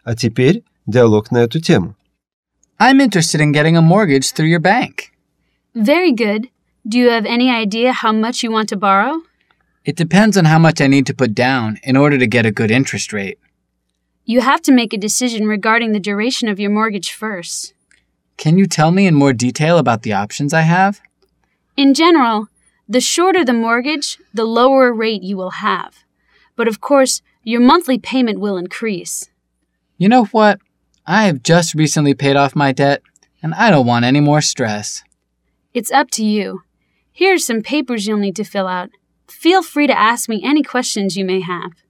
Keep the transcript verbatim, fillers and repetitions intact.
А теперь диалог на эту тему. I'm interested in getting a mortgage through your bank. Very good. Do you have any idea how much you want to borrow? It depends on how much I need to put down in order to get a good interest rate. You have to make a decision regarding the duration of your mortgage first. Can you tell me in more detail about the options I have? In general, the shorter the mortgage, the lower rate you will have. But of course, your monthly payment will increase. You know what? I have just recently paid off my debt, and I don't want any more stress. It's up to you. Here are some papers you'll need to fill out. Feel free to ask me any questions you may have.